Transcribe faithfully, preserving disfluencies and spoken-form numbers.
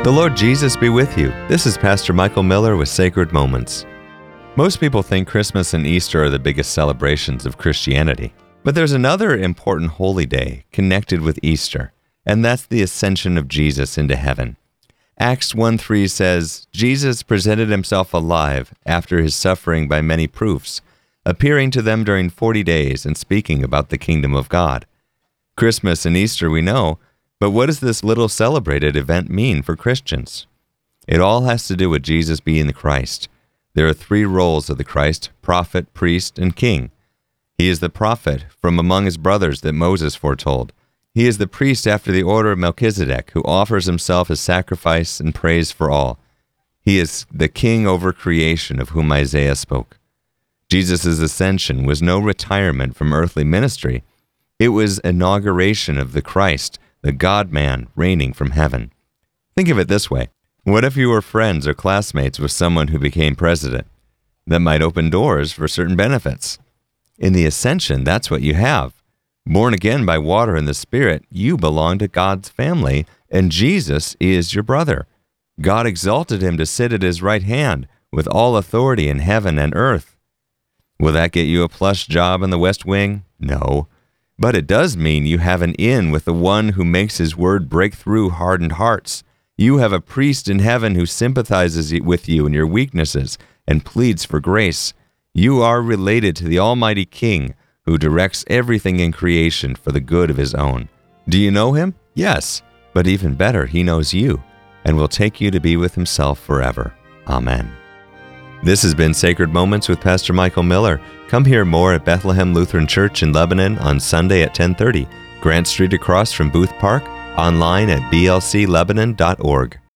The Lord Jesus be with you. This is Pastor Michael Miller with Sacred Moments. Most people think Christmas and Easter are the biggest celebrations of Christianity. But there's another important holy day connected with Easter, and that's the ascension of Jesus into heaven. Acts one three says, Jesus presented himself alive after his suffering by many proofs, appearing to them during forty days and speaking about the kingdom of God. Christmas and Easter we know, but what does this little celebrated event mean for Christians? It all has to do with Jesus being the Christ. There are three roles of the Christ: prophet, priest, and king. He is the prophet from among his brothers that Moses foretold. He is the priest after the order of Melchizedek, who offers himself as sacrifice and praise for all. He is the king over creation of whom Isaiah spoke. Jesus' ascension was no retirement from earthly ministry. It was inauguration of the Christ, the God-man reigning from heaven. Think of it this way. What if you were friends or classmates with someone who became president? That might open doors for certain benefits. In the ascension, that's what you have. Born again by water and the Spirit, you belong to God's family, and Jesus is your brother. God exalted him to sit at his right hand with all authority in heaven and earth. Will that get you a plush job in the West Wing? No. But it does mean you have an in with the one who makes his word break through hardened hearts. You have a priest in heaven who sympathizes with you in your weaknesses and pleads for grace. You are related to the Almighty King who directs everything in creation for the good of his own. Do you know him? Yes. But even better, he knows you and will take you to be with himself forever. Amen. This has been Sacred Moments with Pastor Michael Miller. Come hear more at Bethlehem Lutheran Church in Lebanon on Sunday at ten thirty, Grant Street across from Booth Park, online at b l c lebanon dot org.